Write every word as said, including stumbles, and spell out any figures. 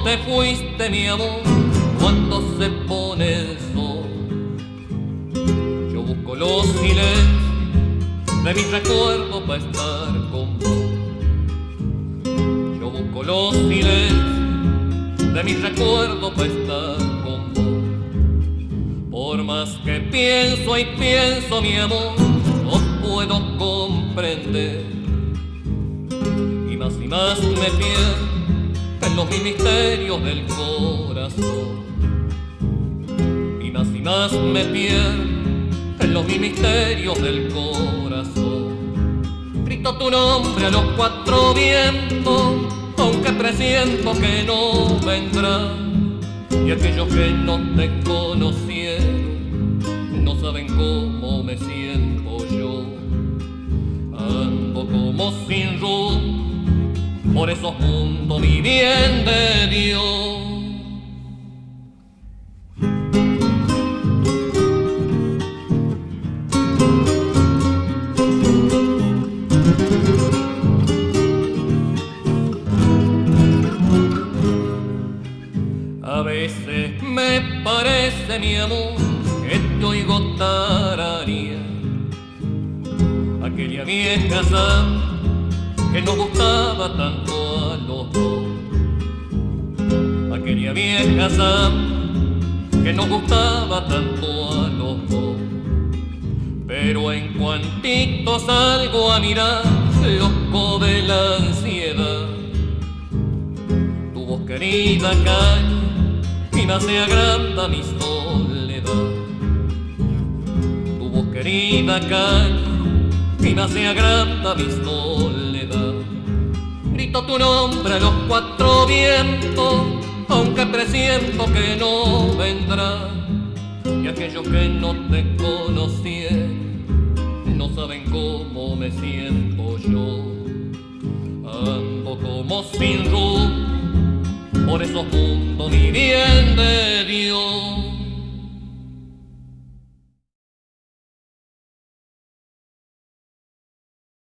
te fuiste, mi amor, cuando se pone el sol. Yo busco los silencios de mis recuerdos para estar con vos. Yo busco los silencios de mis recuerdos para estar con vos. Por más que pienso y pienso, mi amor, no puedo comprender. Y más y más me pierdo en los misterios del corazón. Y más y más me pierdo en los misterios del corazón. Grito tu nombre a los cuatro vientos, aunque presiento que no vendrá. Y aquellos que no te conocieron no saben cómo me siento yo. Ando como sin rumbo por esos mundos, mi bien de Dios. A veces me parece, mi amor, que te oigo tararear aquella vieja samba que nos gustaba tanto a los dos. Aquella vieja samba que nos gustaba tanto a los dos. Pero en cuantito salgo a mirar, loco de la ansiedad, tu voz querida cae y me hace agranda mi soledad. Tu voz querida cae y me hace agranda mi soledad. Grito tu nombre a los cuatro vientos, aunque presiento que no vendrá. Y aquellos que no te conocieron no saben cómo me siento yo. Ando como sin rumbo por esos mundos, mi bien de Dios.